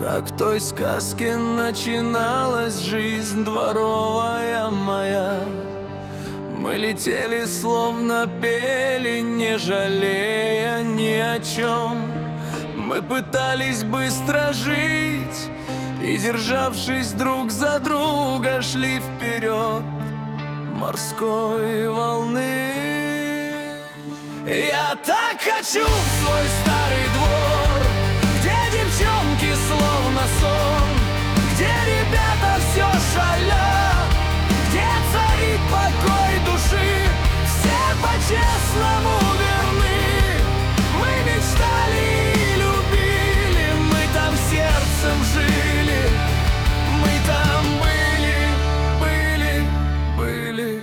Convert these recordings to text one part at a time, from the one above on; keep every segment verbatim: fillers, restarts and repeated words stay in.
Как в той сказке начиналась жизнь дворовая моя. Мы летели, словно пели, не жалея ни о чем. Мы пытались быстро жить и, державшись друг за друга, шли вперед морской волны. Я так хочу в свой старый двор, где девчонки словно сон, где ребята все шалят, где царит покой души, все по-честному верны. Мы мечтали и любили, мы там сердцем жили, мы там были, были, были.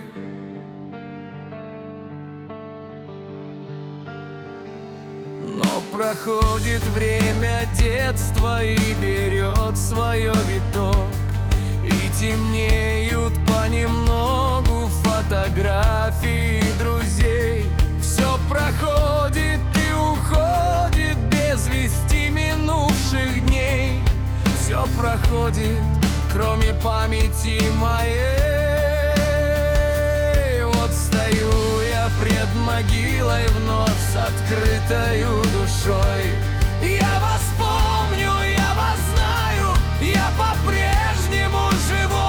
Но проходит время детства и берет свое виток, и темнеют понемногу фотографии друзей. Все проходит и уходит без вести минувших дней. Все проходит, кроме памяти моей. Вот стою я пред могилой вновь с открытою душой. Я вас помню, я вас знаю, я по-прежнему живой.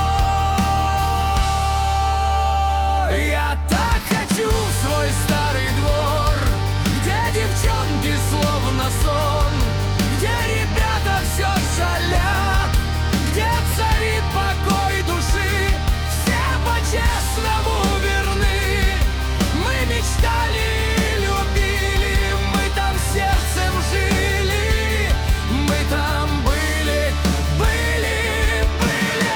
Я так хочу в свой старый двор, где девчонки словно сон, где ребята все шалят, где царит покой души, все по-честному верны. Мы мечтали и любили, мы там сердцем жили, мы там были, были, были.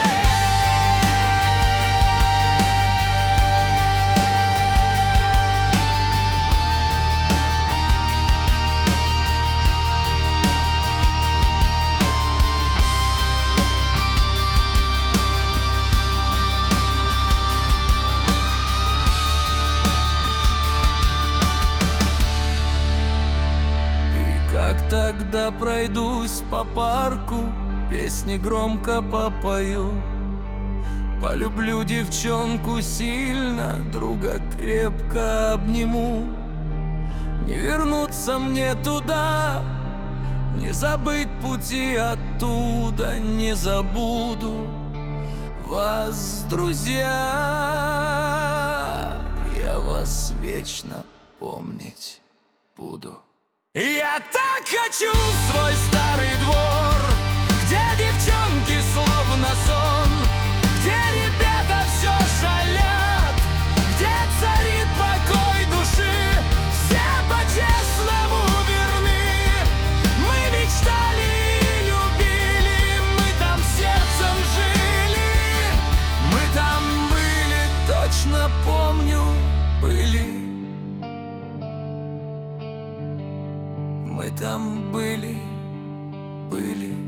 И как тогда пройдусь по парку, песни громко попою, полюблю девчонку сильно, друга крепко обниму. Не вернуться мне туда, не забыть пути оттуда, не забуду вас, друзья. Я вас вечно помнить буду. Я так хочу в свой старый двор, где девчонки словно сон, где ребята все шалят, где царит покой души, все по-честному верны. Мы мечтали и любили, мы там сердцем жили, мы там были, точно помню, были. Мы там были, были.